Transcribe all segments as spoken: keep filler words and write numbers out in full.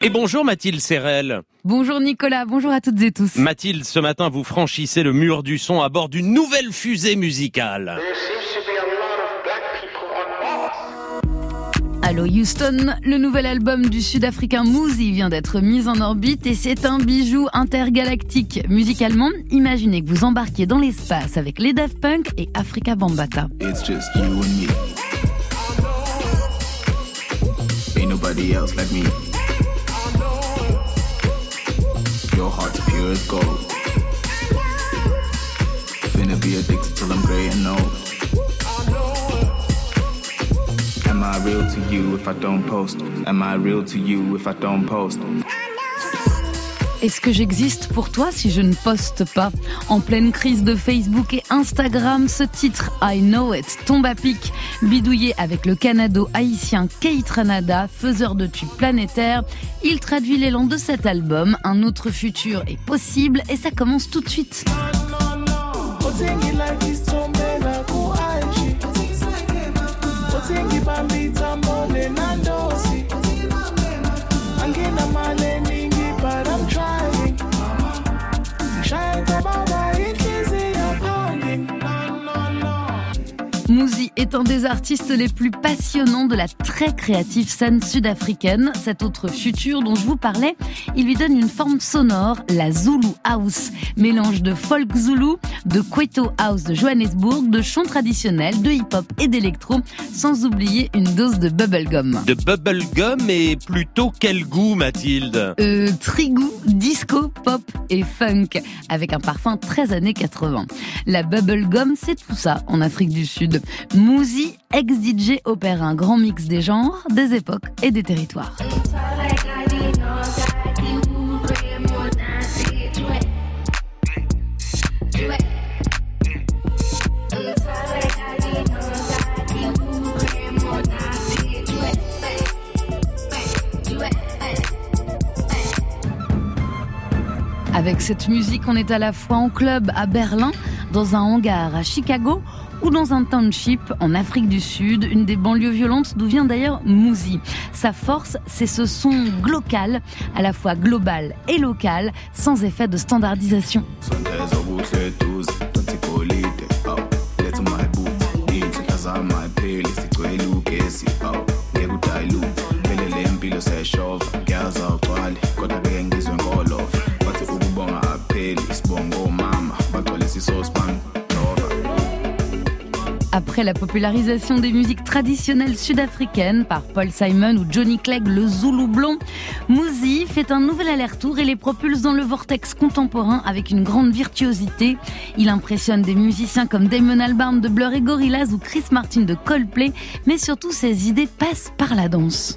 Et bonjour Mathilde Serrel. Bonjour Nicolas, bonjour à toutes et tous. Mathilde, ce matin vous franchissez le mur du son à bord d'une nouvelle fusée musicale. Allô Houston, le nouvel album du sud-africain Muzi vient d'être mis en orbite et c'est un bijou intergalactique. Musicalement, imaginez que vous embarquiez dans l'espace avec les Daft Punk et Afrika Bambaataa. It's just you and me. Ain't nobody else like me. Your heart's pure as gold. Finna be addicted till I'm grey and old. Am I real to you if I don't post? Am I real to you if I don't post? Est-ce que j'existe pour toi si je ne poste pas ? En pleine crise de Facebook et Instagram, ce titre I Know It tombe à pic. Bidouillé avec le canado-haïtien Keith Ranada, faiseur de tubes planétaires, il traduit l'élan de cet album. Un autre futur est possible et ça commence tout de suite. Muzi est un des artistes les plus passionnants de la très créative scène sud-africaine. Cet autre futur dont je vous parlais, il lui donne une forme sonore, la Zulu House. Mélange de folk zoulou, de Kwaito House de Johannesburg, de chants traditionnels, de hip-hop et d'électro, sans oublier une dose de bubblegum. De bubblegum et plutôt quel goût Mathilde ? Euh, trigou, disco, pop et funk, avec un parfum très années quatre-vingts. La bubblegum, c'est tout ça en Afrique du Sud. Muzi, ex-D J, opère un grand mix des genres, des époques et des territoires. Avec cette musique, on est à la fois en club à Berlin, dans un hangar à Chicago ou dans un township en Afrique du Sud, une des banlieues violentes d'où vient d'ailleurs Muzi. Sa force, c'est ce son glocal, à la fois global et local, sans effet de standardisation. Après la popularisation des musiques traditionnelles sud-africaines par Paul Simon ou Johnny Clegg, le Zoulou blond, Muzi fait un nouvel aller-retour et les propulse dans le vortex contemporain avec une grande virtuosité. Il impressionne des musiciens comme Damon Albarn de Blur et Gorillaz ou Chris Martin de Coldplay, mais surtout ses idées passent par la danse.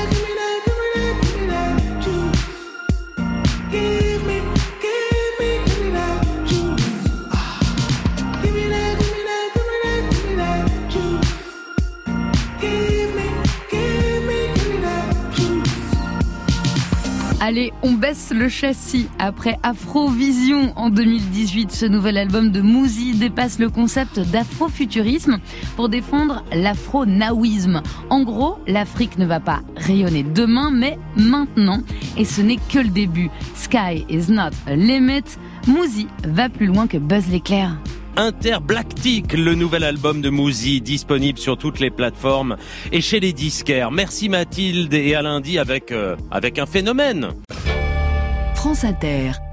Allez, on baisse le châssis. Après Afrovision en deux mille dix-huit, ce nouvel album de Muzi dépasse le concept d'afrofuturisme pour défendre l'afro-naouisme. En gros, l'Afrique ne va pas rayonner demain, mais maintenant. Et ce n'est que le début. Sky is not a limit. Muzi va plus loin que Buzz l'éclair. Interblactic, le nouvel album de Muzi, disponible sur toutes les plateformes et chez les disquaires. Merci Mathilde et à lundi avec, euh, avec un phénomène. France Inter.